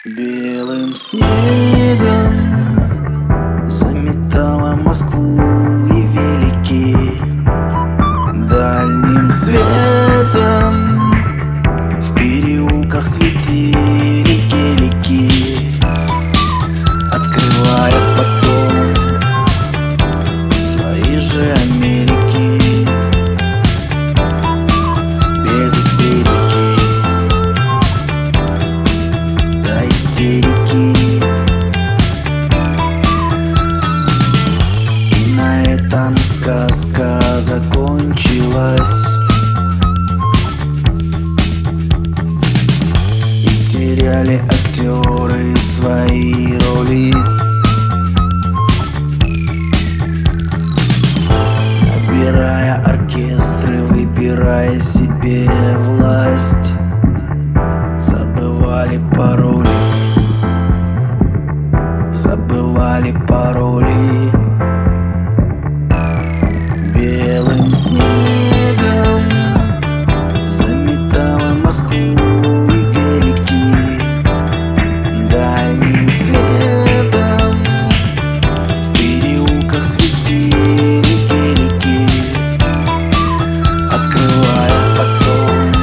Белым снегом заметала Москву и велики. Дальним светом в переулках светили гелики, открывая потом свои же Америки. Без истерики, до истерики. И на этом сказка закончилась. И теряли актеры свои роли, набирая оркестры, выбирая себе власть. Забывали пароли, забывали пароли. Белым снегом заметала Москву и велики. Дальним светом в переулках светили гелики, открывая потом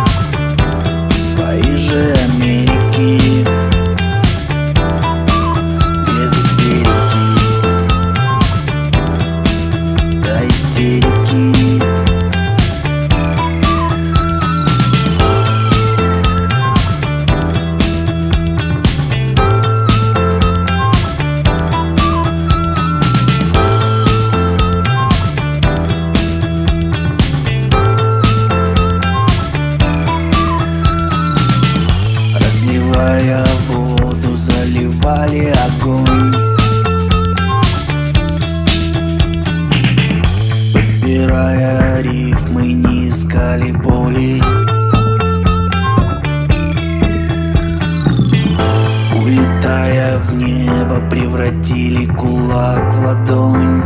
свои же Америки. Без истерики, до истерики. Разливая воду, заливали огонь, подбирая рифмы, не искали боли. Улетая в небо, превратили кулак в ладонь,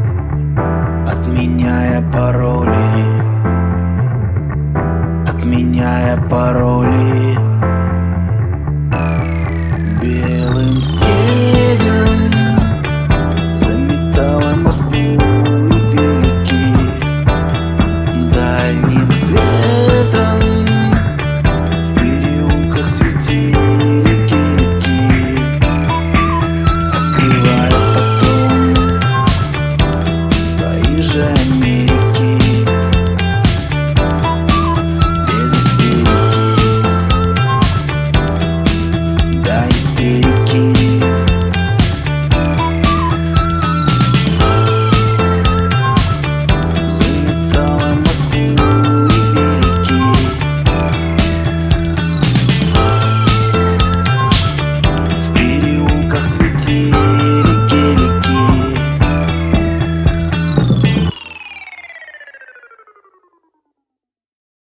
отменяя пароли, отменяя пароли.